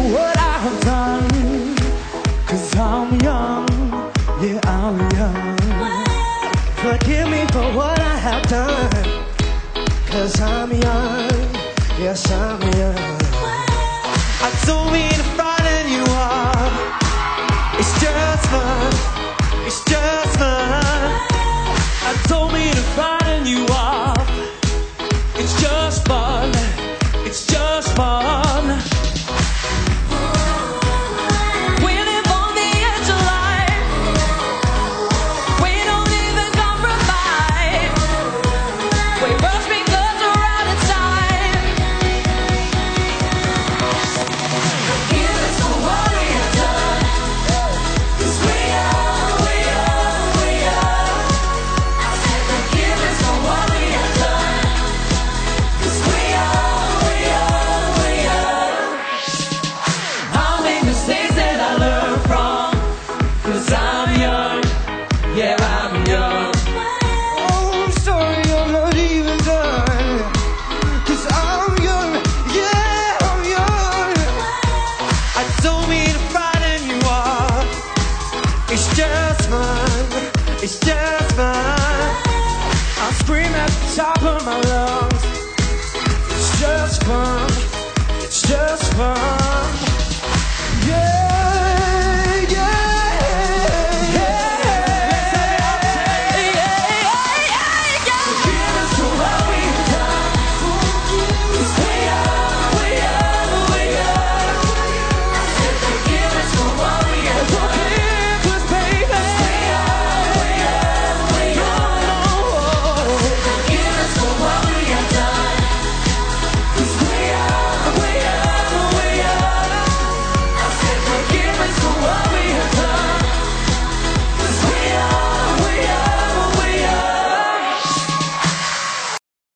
what I have done, 'cause I'm young, yeah, I'm young. Forgive me for what I have done, 'cause I'm young, yes, I'm young. I don't mean to frighten you up, it's just fun, it's just fun. I don't mean to frighten you up, it's just fun, it's just fun. We live on the edge of life, we don't even compromise, we rush because we're out of time. Forgive us for what we have done, 'cause we are. I said forgive us for what we have done, 'cause we are. I'll make mistakes that I learn from, 'cause I'm young, yeah,